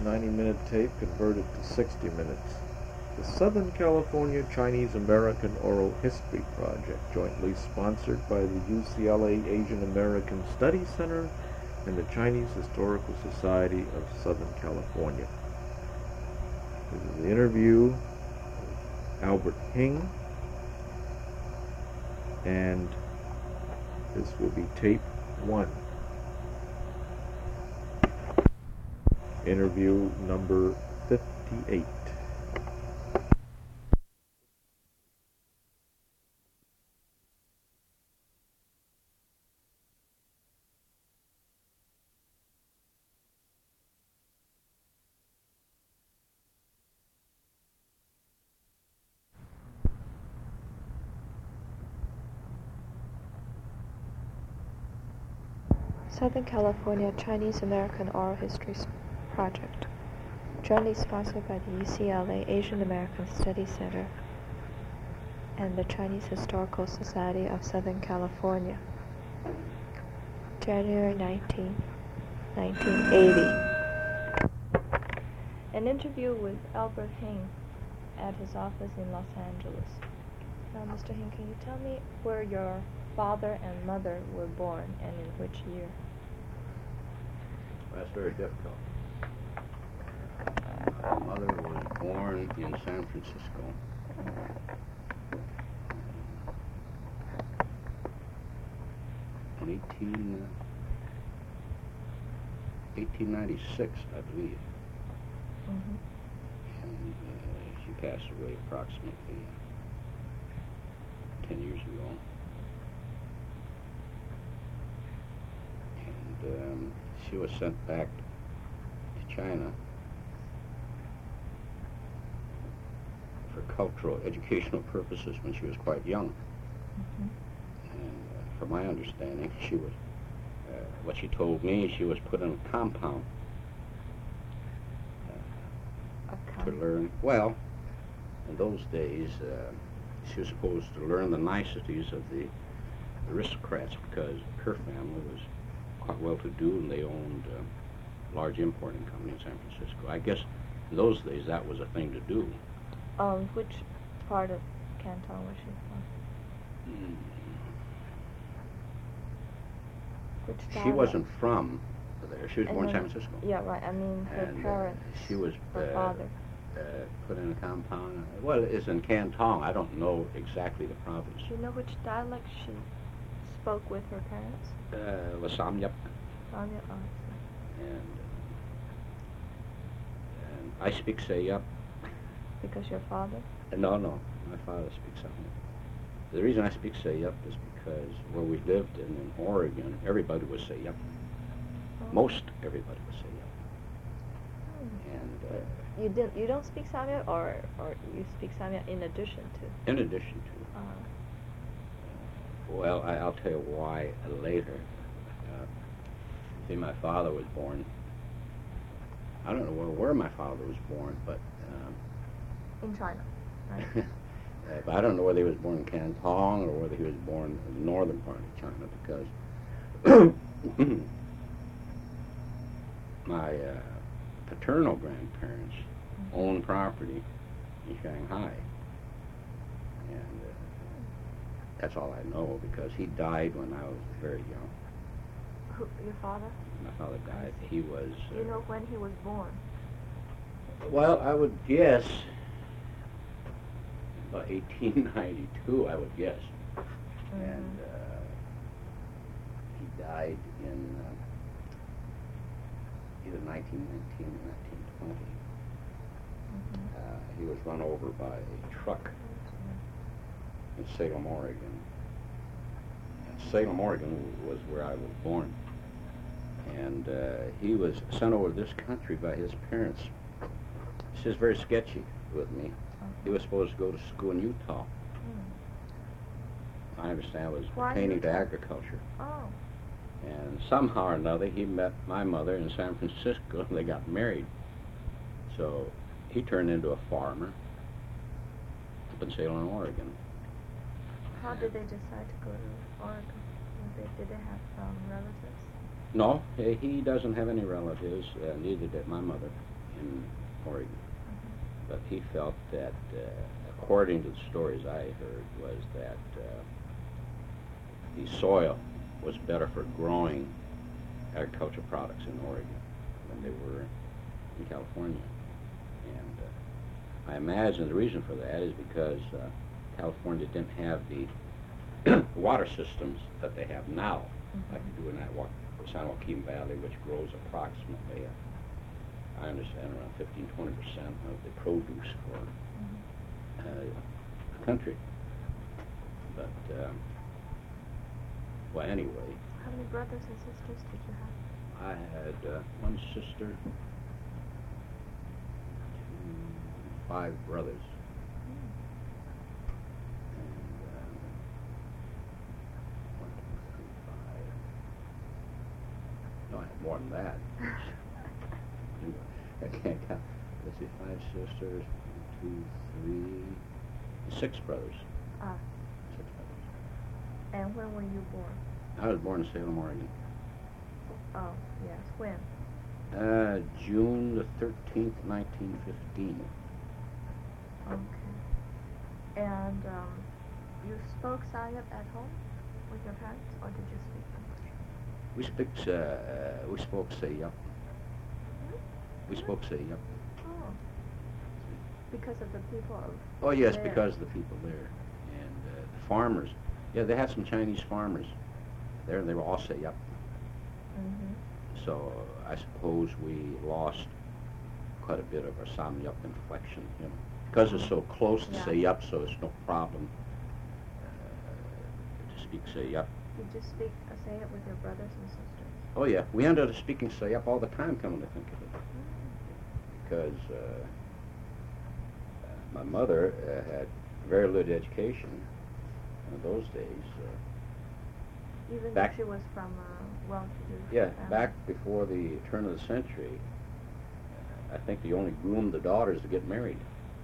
90-minute tape converted to 60 minutes. The Southern California Chinese-American Oral History Project, jointly sponsored by the UCLA Asian American Studies Center and the Chinese Historical Society of Southern California. This is the interview with Albert Hing, and this will be tape 1. Interview number 58. Southern California Chinese-American Oral History Project, jointly sponsored by the UCLA Asian American Studies Center and the Chinese Historical Society of Southern California. January 19, 1980. An interview with Albert Hing at his office in Los Angeles. Now, Mr. Hing, can you tell me where your father and mother were born and in which year? That's very difficult. My mother was born in San Francisco. 1896, I believe. Mm-hmm. And she passed away approximately 10 years ago. And she was sent back to China for cultural, educational purposes when she was quite young. Mm-hmm. And from my understanding, she was, what she told me, she was put in a compound to learn. Well, in those days, she was supposed to learn the niceties of the aristocrats because her family was quite well-to-do and they owned a large importing company in San Francisco. I guess in those days that was a thing to do. Which part of Canton was she from? Which She dialect? wasn't from there. She was born in San Francisco. Yeah, right. I mean, her And parents. she was her father. put in a compound. Well, it's in Canton. I don't know exactly the province. Do you know which dialect she spoke with her parents? La Samyap. And I speak Sayup. Because your father? No, my father speaks Samyap. The reason I speak Sayup is because where we lived in Oregon, everybody was Sayup. Oh. Most everybody was Sayup. And you don't speak Samyang, or you speak Samyang in addition to? In addition to. Well, I'll tell you why later. See, my father was born. I don't know where my father was born, but. In China, right? But I don't know whether he was born in Canton or whether he was born in the northern part of China, because my paternal grandparents owned property in Shanghai. And that's all I know, because he died when I was very young. Who, your father? My father died. He was... Do you know when he was born? Well, I would guess about 1892, I would guess. Mm-hmm. And he died in either 1919 or 1920. He was run over by a truck in Salem, Oregon. And Salem, Oregon was where I was born. And he was sent over to this country by his parents. It's just very sketchy with me. He was supposed to go to school in Utah. I understand it was pertaining to agriculture. Oh. And somehow or another, he met my mother in San Francisco, and they got married. So he turned into a farmer up in Salem, Oregon. How did they decide to go to Oregon? Did they have relatives? No, he doesn't have any relatives, neither did my mother. in Oregon. But he felt that, according to the stories I heard, was that the soil was better for growing agricultural products in Oregon than they were in California. And I imagine the reason for that is because California didn't have the water systems that they have now, like they do in that San Joaquin Valley, which grows approximately, I understand, around 15-20% of the produce for the country. But, well, anyway. How many brothers and sisters did you have? I had one sister, 5 brothers. And 1, 2, 3, 5. No, I had more than that. I can't count. Let's see, 5 sisters, 1, 2, 3, 6 brothers. 6 brothers. And when were you born? I was born in Salem, Oregon. Oh, yes. When? June the 13th, 1915. Okay. And you spoke Sayap at home with your parents, or did you speak English? We spoke Sayap. We spoke Sayap. Oh. Because of the people of Oh, yes, there. because of the people there. And the farmers. Yeah, they had some Chinese farmers there, and they were all Sayap. So I suppose we lost quite a bit of our Samyup inflection, you know. Because it's so close to Sayup, so it's no problem to speak Sayup. Did you speak Sayap with your brothers and sisters? Oh, yeah. We ended up speaking Sayup all the time, coming to think of it. Because my mother had very little education in those days. Even back, if she was from a well-to-do yeah, family? back before the turn of the century, I think they only groomed the daughters to get married.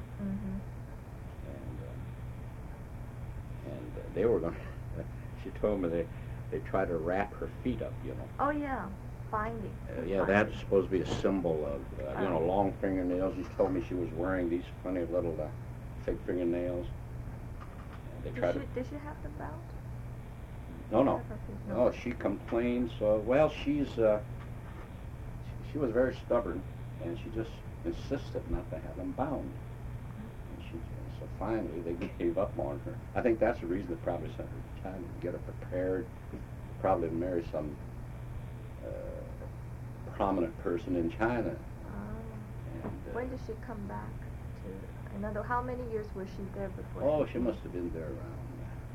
And they were going to, she told me they tried to wrap her feet up, you know. Oh, yeah. Binding. Yeah, that's supposed to be a symbol of, you know, long fingernails. She told me she was wearing these funny little fake fingernails. And they tried Did she have the belt? No, she complained. So, well, she was very stubborn, and she just insisted not to have them bound. And so finally they gave up on her. I think that's the reason they probably sent her to China to get her prepared, probably to marry some prominent person in China. And, when did she come back to another? How many years was she there before? Oh, she must have been there around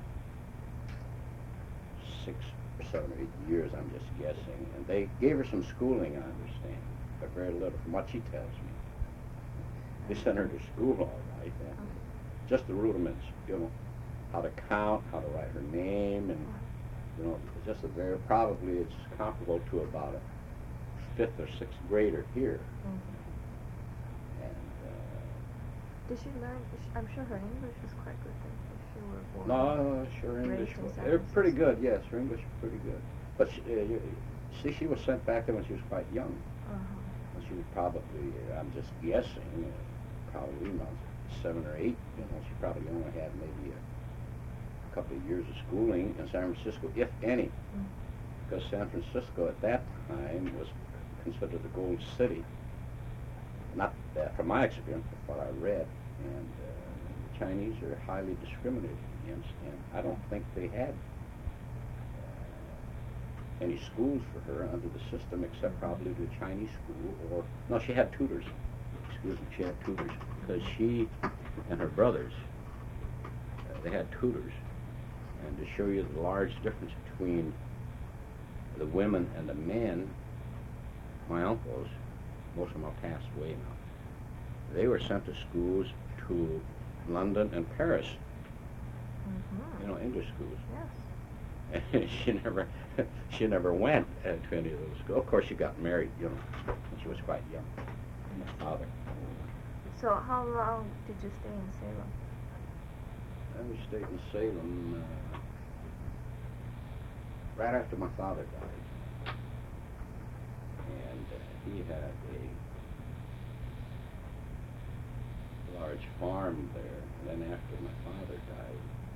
6, 7, or 8 years, I'm just guessing. And they gave her some schooling, I understand, but very little, from what she tells me. They sent her to school all right, just the rudiments, you know, how to count, how to write her name, and, you know, just a very, probably it's comparable to about a 5th or 6th grader here. And did she learn? I'm sure her English was quite good then, if she were born. No, sure, English. They're pretty good. Yes, her English was pretty good. But she was sent back there when she was quite young. When she was probably, I'm just guessing, probably about 7 or 8. You know, she probably only had maybe a couple of years of schooling in San Francisco, if any, because San Francisco at that time was considered the gold city. Not from my experience, but what I read, and the Chinese are highly discriminated against, and I don't think they had any schools for her under the system, except probably the Chinese school, or, no, she had tutors. Excuse me, she had tutors, because she and her brothers, they had tutors. And to show you the large difference between the women and the men, my uncles, most of them are passed away now, they were sent to schools to London and Paris, you know, English schools. Yes. And she never went to any of those schools. Of course, she got married, you know, when she was quite young, my father. So how long did you stay in Salem? I stayed in Salem right after my father died. And he had farm there. And then after my father died,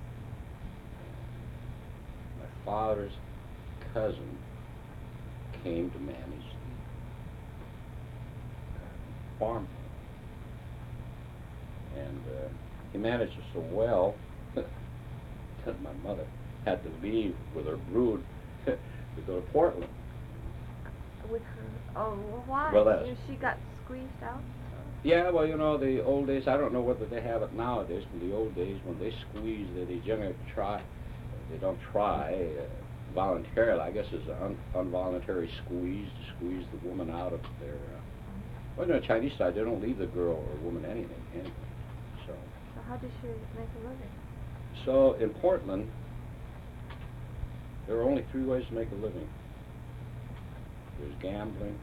my father's cousin came to manage the farm. And he managed it so well that my mother had to leave with her brood to go to Portland. With her? Oh, why? Well, She got squeezed out? Yeah, well, you know, the old days, I don't know whether they have it nowadays, but the old days when they squeeze, they generally try, they don't try voluntarily. I guess it's an involuntary squeeze to squeeze the woman out of their, well, on the Chinese side, they don't leave the girl or woman anything. So how did she make a living? So in Portland, there are only 3 ways to make a living. There's gambling,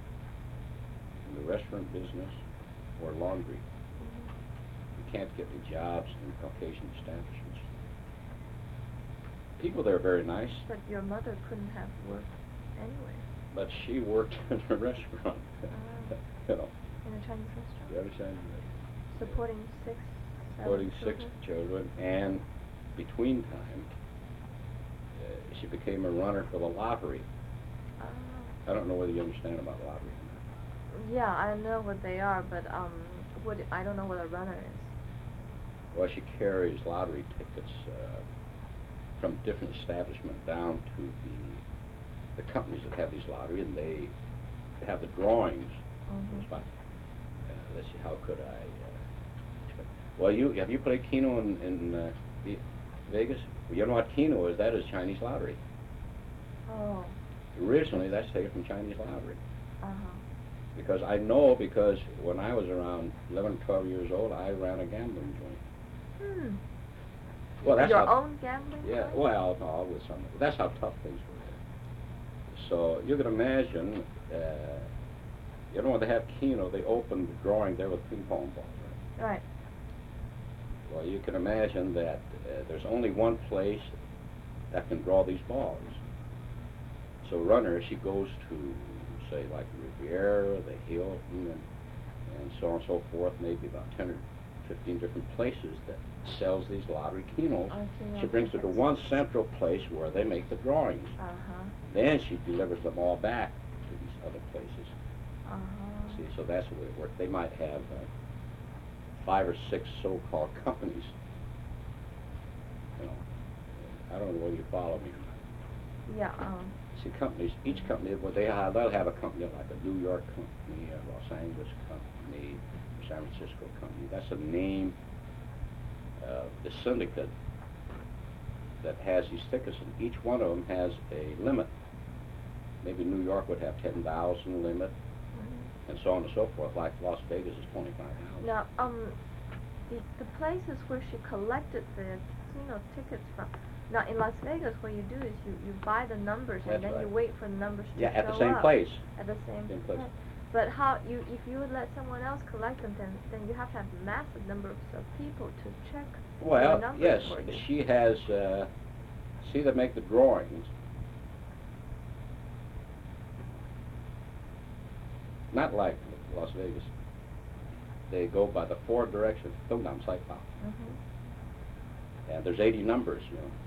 in the restaurant business, or laundry. You can't get any jobs in Caucasian establishments. People there are very nice. But your mother couldn't have worked anyway. But she worked in a restaurant. You know. In a Chinese restaurant? The other side. Supporting 6, 7 Supporting children? 6 children, and between time, she became a runner for the lottery. I don't know whether you understand about lottery or not. Yeah, I know what they are, but I don't know what a runner is. Well, she carries lottery tickets from different establishments down to the companies that have these lottery, and they have the drawings. Let's see, how could I? Well, have you played Keno in Vegas? Well, you know what Keno is? That is Chinese lottery. Oh. Originally, that's taken from Chinese lottery. Uh-huh. Because when I was around 11 or 12 years old, I ran a gambling joint. Well, that's your own gambling Yeah, joint? well, no, with some. That's how tough things were there. So you can imagine, you know, when they have Keno, they open the drawing there with ping pong balls, right? Right. Well, you can imagine that there's only one place that can draw these balls. So runner, she goes to, say, like Riviera, the Hilton, and so on and so forth, maybe about 10 or 15 different places that sells these lottery Kenos. She brings it to one central place where they make the drawings. Then she delivers them all back to these other places. See, so that's the way it works. They might have 5 or 6 so-called companies. You know, I don't know whether you follow me or not. Yeah. See, companies, each company, well, they'll have a company like a New York company, a Los Angeles company, a San Francisco company. That's the name of the syndicate that has these tickets, and each one of them has a limit. Maybe New York would have 10,000 limit, and so on and so forth. Like Las Vegas is 25,000. Now, the places where she collected the casino tickets from. Now, in Las Vegas, what you do is you buy the numbers, and then you wait for the numbers to show up. Yeah, at the same place. At the same place. But if you would let someone else collect them, then you have to have massive numbers of people to check the numbers yes, for you. she has, see, they make the drawings. Not like Las Vegas. They go by the 4 directions, and there's 80 numbers, you know.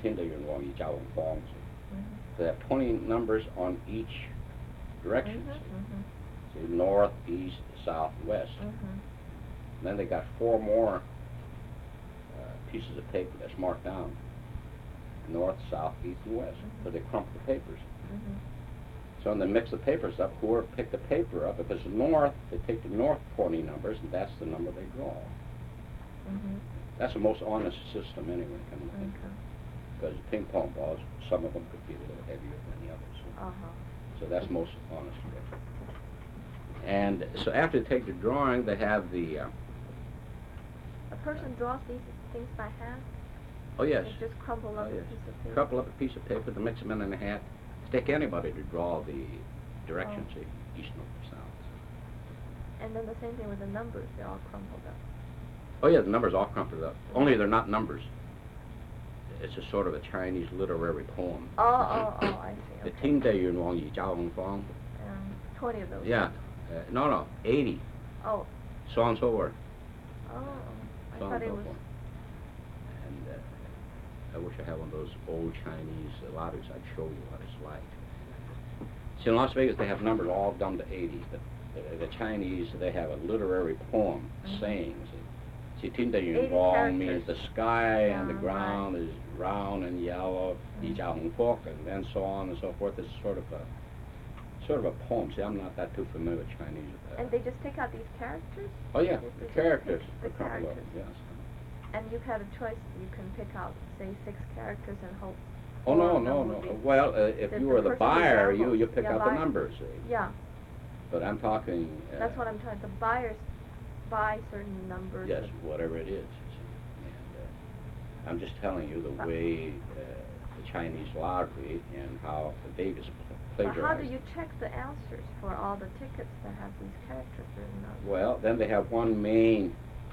They have 20 numbers on each direction. See, north, east, south, west. Then they got 4 more pieces of paper that's marked down. North, south, east, and west. So they crumple the papers. So when they mix the papers up, whoever picked the paper up, if it's north, they take the north 20 numbers, and that's the number they draw. That's the most honest system anyway, come to think of. Because ping pong balls, some of them could be a little heavier than the others. So that's most honest way. And so after they take the drawing, they have the... a person draws these things by hand? Oh, yes. They just crumple up a piece of paper? Crumple up a piece of paper, to mix them in a hat. Take anybody to draw the directions, east, north, south. And then the same thing with the numbers, they're all crumpled up. Oh, yeah, the numbers all crumpled up. Only they're not numbers. It's a sort of a Chinese literary poem. I see. The 20 of those. Yeah. No, 80. Oh. So on and so forth. Oh, I Falun thought it Gong was. form. And I wish I had one of those old Chinese lotteries. I'd show you what it's like. See, in Las Vegas, they have numbers all down to 80. The Chinese, they have a literary poem saying, see, 80 Wong means characters. the sky and the Yeah, ground is round and yellow, Yi Jiao Hong Fok, and then so on and so forth. It's sort of a poem. See, I'm not that too familiar with Chinese. And they just take out these characters? Oh yeah, They the just characters. pick the a couple of characters. them, yes. And you've had a choice. You can pick out, say, 6 characters and hope. Oh no, for no, the no. movie. Well, if That you the were the person buyer, resembles. you pick Yeah, out the buyer. numbers. Yeah, But I'm talking. that's what I'm trying. The buyers buy certain numbers. Yes, whatever it is. You see. And I'm just telling you the way the Chinese lottery and how Vegas But plagiarized. how do you check the answers for all the tickets that have these characters written on them? Well, then they have one main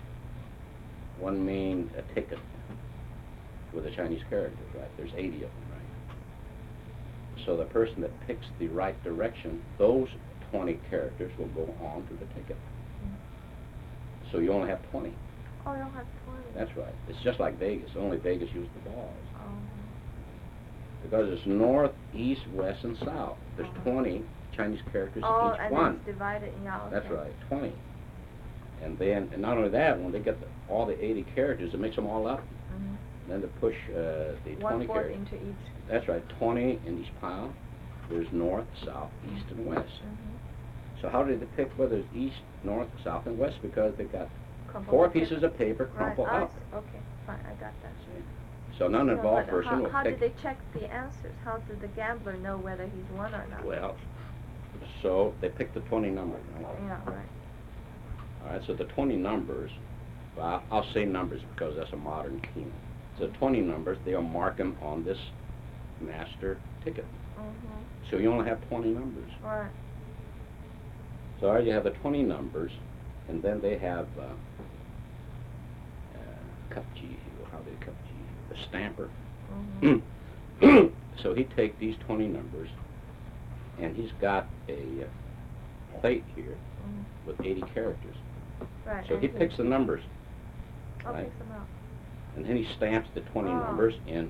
ticket with the Chinese characters, right? There's 80 of them, right? So the person that picks the right direction, those 20 characters will go on to the ticket. So you only have 20. Oh, you don't have 20. That's right. It's just like Vegas, only Vegas used the balls. Oh. Because it's north, east, west, and south. There's 20 Chinese characters Oh, in each and one. it's divided, yeah, okay. That's right, 20. And then, and not only that, when they get all the 80 characters, it makes them all up. Mhm. Then to push the 20 1/4 characters. into each. That's right, 20 in each pile. There's north, south, east, and west. Mhm. So how did they pick whether it's east, north, south, and west? Because they've got Crumple 4 paper. pieces of paper Right. crumpled I up. see. Okay, fine, I got that. So an uninvolved So, but person will how pick. did they check the answers? How did the gambler know whether he's won or not? Well, so they pick the 20 numbers, right? Yeah, right. All right, so the 20 numbers, well, I'll say numbers because that's a modern keynote. So 20 numbers, they'll mark them on this master ticket. Mhm. So you only have 20 numbers. Right. So all right, you have the 20 numbers, and then they have cup G, how do they cup G? The stamper. Mhm. So he'd take these 20 numbers, and he's got a plate here Mhm. with 80 characters. Right. So and he picks the numbers, Oh, right? picks them out. And then he stamps the 20 Oh. numbers in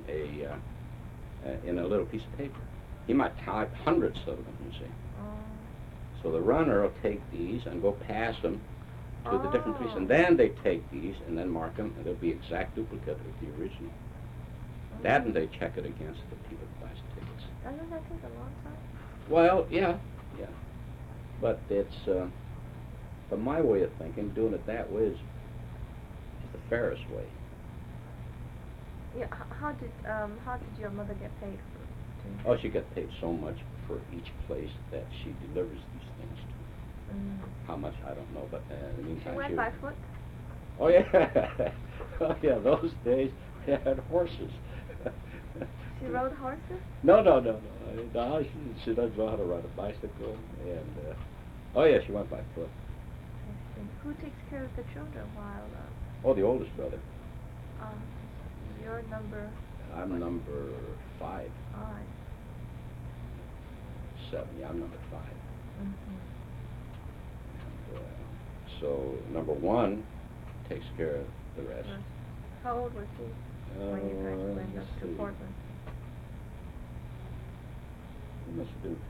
a little piece of paper. He might type hundreds of them, you see. Oh. So the runner will take these and go pass them to the different pieces. Oh. And then they take these and then mark them, and they'll be exact duplicate of the original. That and they check it against the people that buys tickets. Doesn't that take a long time? Well, yeah. But it's, from my way of thinking, doing it that way is the fairest way. Yeah. How did your mother get paid for doing Oh, she got paid so much for each place that she delivers these things to. Mm. How much, I don't know, but in the She meantime, went by foot? Oh, yeah. Oh, yeah, those days, they had horses. She rode horses? No. No, she doesn't know how to ride a bicycle. And, oh, yeah, she went by foot. I see. Who takes care of the children while, Oh, the oldest brother. you're number I'm number 5. 5? 7, yeah, I'm number 5. Mm-hmm. And, so, number 1 takes care of the rest. How old was he when you guys went let's up to see. Portland? He must have been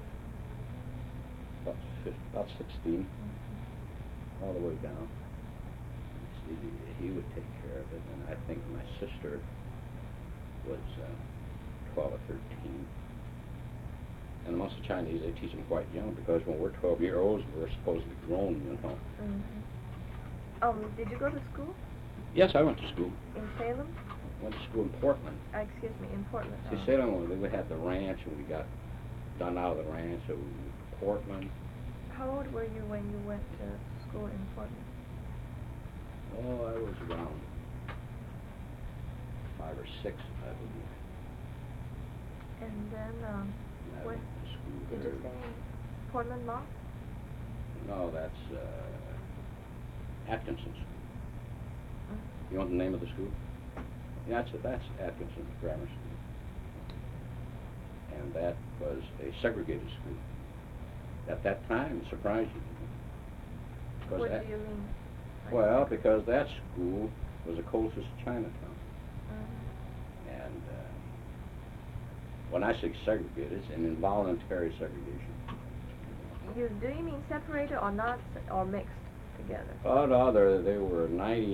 about 16, all the way down. See, he would take care of it, and I think my sister was 12 or 13. And most of the Chinese, they teach them quite young, because when we're 12-year-olds, we're supposed to be grown, you know. Mm-hmm. Did you go to school Yes, I went to school. in Salem? Went to school in Portland. Excuse me, in Portland. See, Salem, we had the ranch, and we got done out of the ranch, so we moved to Portland. How old were you when you went to school in Portland? Oh, I was around 5 or 6, I believe. And then, I where went to school did there. you stay in Portland Mall? No, that's Atkinson School. You want the name of the school? Yeah, that's Atkinson Grammar School. And that was a segregated school. At that time, it surprised you. Because What do you mean? Well, because that school was the closest to Chinatown. Mm-hmm. And when I say segregated, it's an involuntary segregation. Do you mean separated or not, or mixed together? Oh, no, they were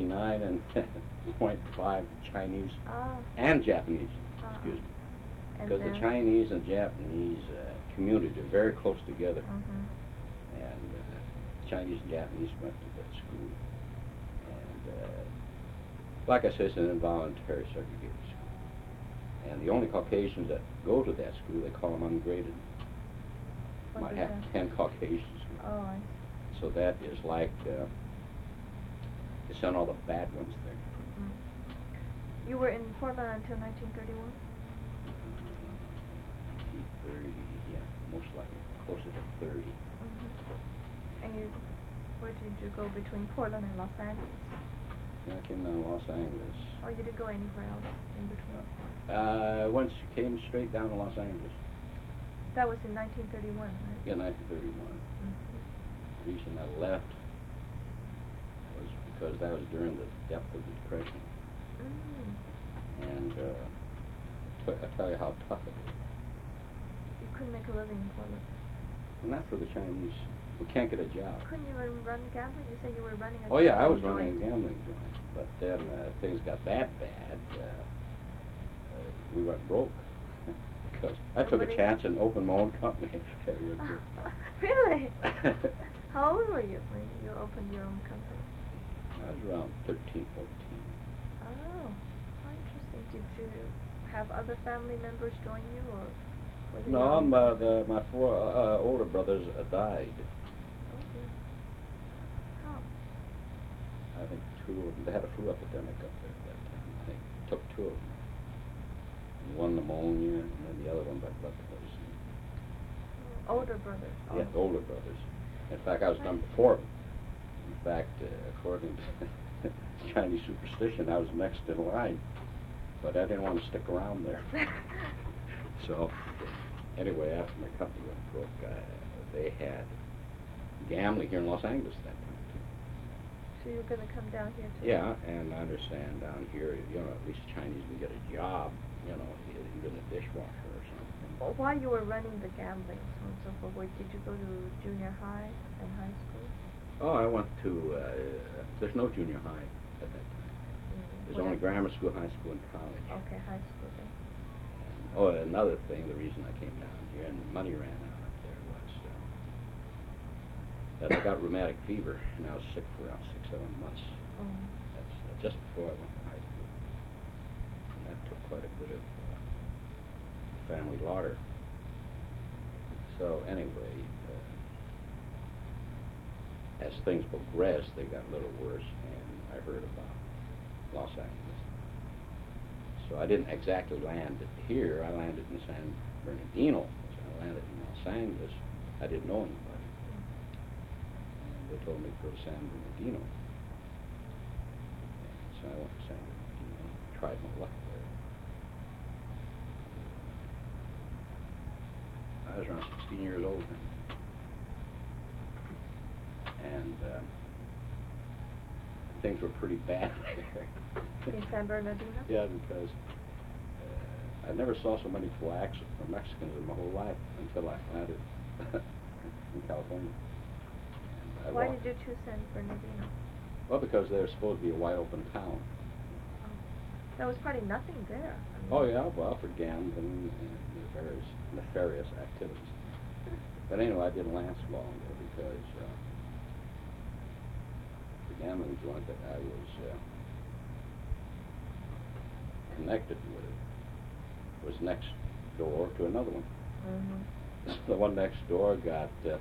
99.5 Chinese and Japanese, excuse me. Because the Chinese and Japanese community are very close together. Mm-hmm. And Chinese and Japanese went to that school. And like I said, it's an involuntary segregated school. And the only Caucasians that go to that school, they call them ungraded. Might have 10 Caucasians. Oh, I see. So that is like, they sent all the bad ones there. Mm. You were in Portland until 1931? 1930, yeah, most likely, closer to 30. Mm-hmm. And where did you go between Portland and Los Angeles? Yeah, I came down to Los Angeles. Oh, you didn't go anywhere else in between? Once came straight down to Los Angeles. That was in 1931, right? Yeah, 1931. Mm-hmm. The reason I left was because that was during the depth of the Depression. Mm. And I tell you how tough it is. You couldn't make a living in Portland? Not for the Chinese. We can't get a job. Couldn't you run gambling? You said you were running a Oh yeah, I was joint. running a gambling joint. But then things got that bad. We went broke. Because I took a chance and opened my own company. Really? How old were you when you opened your own company? I was around 13, 14. Oh, how interesting. Did you have other family members join you, or? Was it No, your own? my four older brothers died. Okay. How? I think two of them. They had a flu epidemic up there at that time. I think it took two of them. One pneumonia, and then the other one by blood poisoning. Older brothers. Yeah, Oh. older brothers. In fact, I was number 4 of them. In fact, according to Chinese superstition, I was next in line. But I didn't want to stick around there. So, anyway, after my company went broke, they had gambling here in Los Angeles that time, too. So you're going to come down here too? Yeah, and I understand down here, at least Chinese can get a job, even a dishwasher or something. Well, while you were running the gambling and so forth, did you go to junior high and high school? Oh, I went to, there's no junior high at that time. There's only grammar school, high school, and college. Okay, high school then. And, oh, another thing, the reason I came down here and the money ran out up there was that I got rheumatic fever, and I was sick for around 6, 7 months. Mm. That's just before I went to high school. And that took quite a bit of family lauder. So anyway, as things progressed, they got a little worse, and I heard about Los Angeles. So I didn't exactly land here. I landed in San Bernardino. So I landed in Los Angeles. I didn't know anybody. And they told me to go to San Bernardino. And so I went to San Bernardino, tried my luck there. I was around 16 years old then. And things were pretty bad there. In San Bernardino? Yeah, because I never saw so many blacks or Mexicans in my whole life until I landed in California. And Why did you choose San Bernardino? Well, because they're supposed to be a wide open town. Oh. There was probably nothing there. I mean, Oh yeah, well, for gambling and various nefarious activities. But anyway, I didn't last long there because the gambling joint that I was connected with was next door to another one. Mm-hmm. The one next door got, the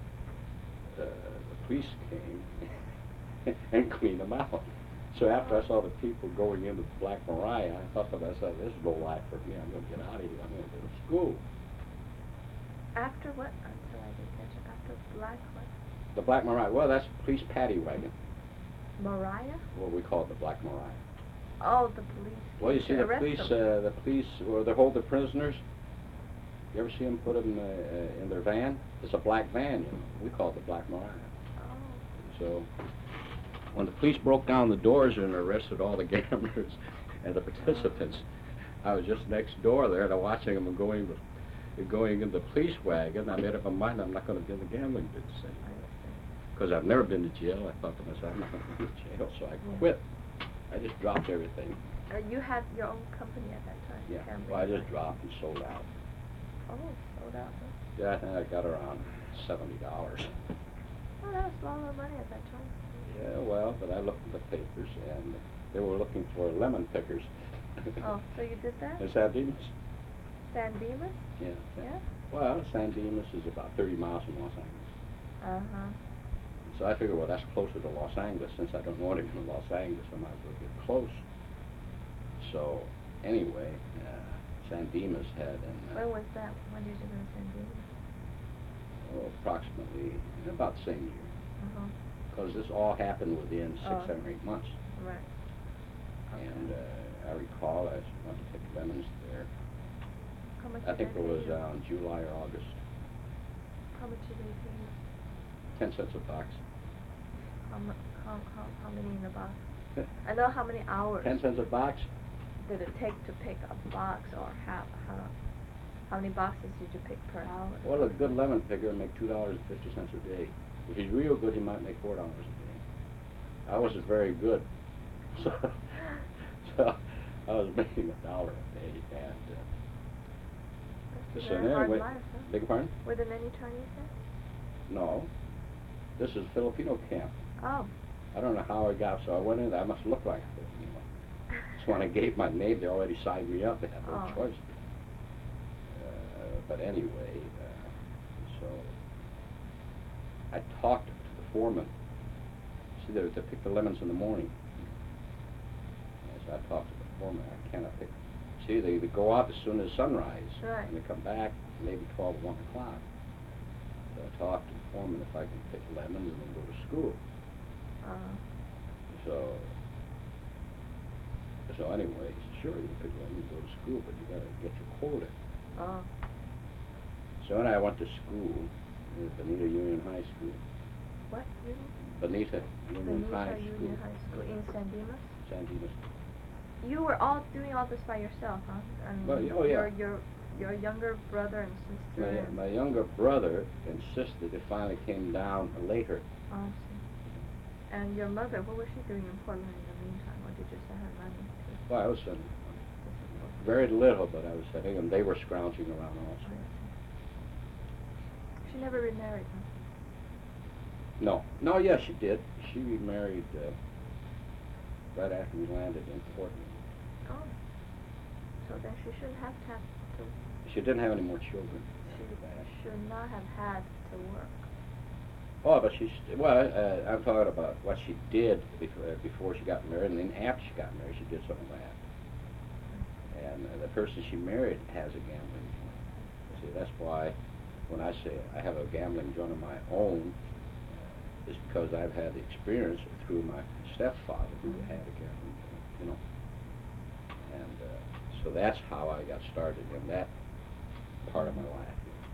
police came and cleaned them out. So after I saw the people going into the Black Maria, I thought to myself, this is no life for me. I'm going to get out of here. I'm going to go to school. After what? Until I didn't catch it. After Black what? The Black Maria, well, that's the police paddy wagon. Mariah? Well, we call it the Black Maria. Oh, the police. Well, you see to the arrest them. the police, where they hold the prisoners. You ever see them put them in their van? It's a black van, We call it the Black Maria. Oh. So when the police broke down the doors and arrested all the gamblers and the participants, I was just next door there and watching them going in the police wagon. I made up my mind I'm not going to be in the gambling business anymore. Because I've never been to jail. I thought to myself, I'm not going to be in jail, so I quit. I just dropped everything. You had your own company at that time? Yeah, gambling well, I just company. dropped and sold out. Oh, sold out. Huh? Yeah, I got around $70. Oh, that was a lot of money at that time. Yeah, well, but I looked at the papers, and they were looking for lemon pickers. Oh, so you did that? In San Dimas? San Dimas? Yeah. Yeah? Well, San Dimas is about 30 miles from Los Angeles. Uh-huh. So I figured, well, that's closer to Los Angeles. Since I don't know anything in Los Angeles, I might as well get close. So, anyway, San Dimas had When was that? When did you go to San Dimas? approximately about the same year. Uh-huh. Because this all happened within 6, Oh. 7, or 8 months. Right. And I recall I went to pick lemons there. How much I did think they it was pay you? July or August. How much did they pay you? 10 cents a box. How many in a box? I know how many hours 10 cents a box? did it take to pick a box, or how many boxes did you pick per hour? Well, a good lemon picker would make $2.50 a day. If he's real good, he might make $4 a day. I wasn't very good, so I was making $1 a day. And That's so a very hard anyway, life, huh? beg your pardon? Were there many Chinese there? No, this is Filipino camp. Oh. I don't know how I got, so I went in there. I must look like a Filipino. So when I gave my name, they already signed me up. They had no Oh. choice. But anyway, so I talked to the foreman. See, they pick the lemons in the morning. And so I talked to the foreman. I cannot pick. See, they go out as soon as sunrise. Right. And they come back maybe 12 or 1 o'clock. So I talked to the foreman if I can pick lemons and then go to school. So anyway, he said, sure, you can pick lemons and go to school, but you got to get your quota. Oh. So when I went to school, at Bonita Union High School. What? Bonita Union High Bonita School. Union High School in San Dimas? San Dimas. You were all doing all this by yourself, huh? And Well, oh, yeah. Your younger brother and sister. My younger brother and sister, they finally came down later. Oh, I see. And your mother, what was she doing in Portland in the meantime? Or did you send her money to? Well, I was sending very little, but I was sending them. They were scrounging around also. She never remarried, huh? No, yeah, she did. She remarried right after we landed in Portland. Oh. So then she shouldn't have to. She didn't have any more children. She should not have had to work. Oh, but I'm talking about what she did before she got married, and then after she got married, she did something bad. And the person she married has a gambling joint. See, that's why when I say I have a gambling joint of my own, it's because I've had the experience through my stepfather who had a gambling joint, you know. And so that's how I got started in that part of my life.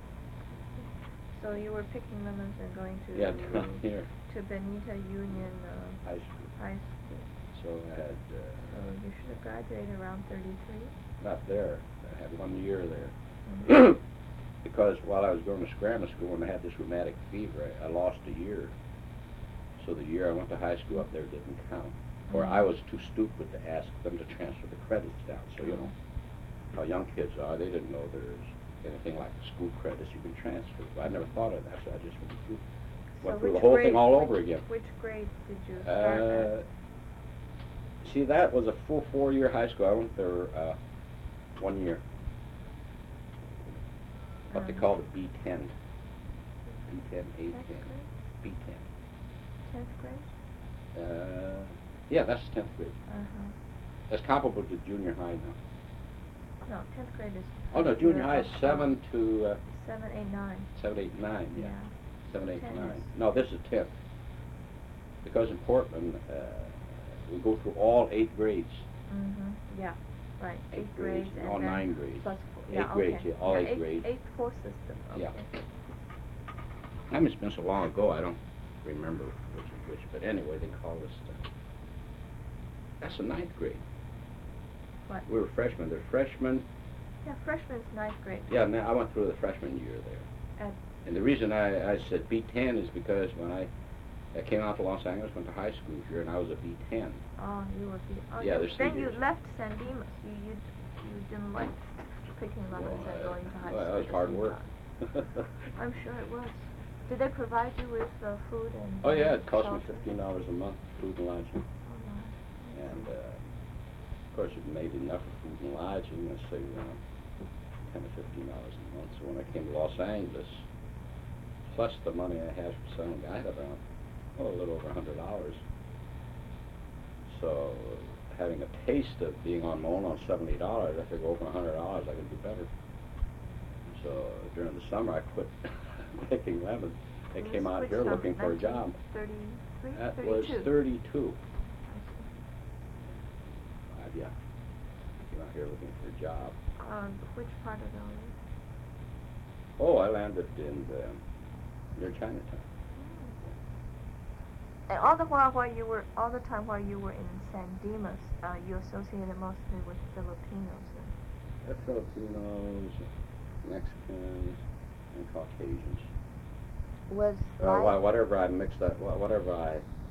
So you were picking lemons and going to Yeah, down here. to Bonita Union High school. High School. So I had So you should have graduated around 33. not there. I had 1 year there. Mm-hmm. Because while I was going to grammar school and I had this rheumatic fever, I lost a year. So the year I went to high school up there didn't count. Or I was too stupid to ask them to transfer the credits down. So, you know, how young kids are, they didn't know there's anything like school credits you can transfer. I never thought of that, so I just went through the whole thing all over again. Which grade did you start at? See, that was a full 4-year high school. I went there 1 year. What they called it B10. B10, A10. B10. 10th grade? Yeah, that's 10th grade. Uh-huh. That's comparable to junior high now. No, 10th grade is... Oh, no, junior high is 7 to... 7, 8, 9. 7, 8, 9, yeah. 7, 8, 10 9. is- No, this is 10th. Because in Portland, we go through all 8 grades. Mm-hmm. Yeah, right. 8 8 grades grades, and all then 9 grades. Plus 4. 8 grades, yeah, all 8 grades. 8 4 system. Okay. Yeah. I mean, it's been so long ago, I don't remember which is which, but anyway, they called us. That's the ninth grade. What? We were freshmen. They're freshmen. Yeah, freshman's ninth grade. Yeah, I went through the freshman year there. And the reason I said B10 is because when I came out to Los Angeles, went to high school here, and I was a B10. Oh, you were B. Oh, yeah, there's then you left San Dimas. You didn't like picking lemons and going to high school. Well, that was hard work. I'm sure it was. Did they provide you with food and? Oh yeah, it cost shelter? me $15 a month, food and lodging. Oh, no. And of course, it made enough for food and lodging. Let's say $10 or $15 a month. So when I came to Los Angeles, plus the money I had from selling, I had about a little over $100. So having a taste of being on my own on $70, I could go over $100. I could do better. So during the summer, I quit picking lemons. I came out here looking for a job. 33? That 32? was 32. Yeah. I came out here looking for a job. Which part of LA? Oh, I landed in near Chinatown. And all the time while you were in San Dimas, you associated mostly with Filipinos. Filipinos, Mexicans, and Caucasians. Was whatever I mixed up, whatever I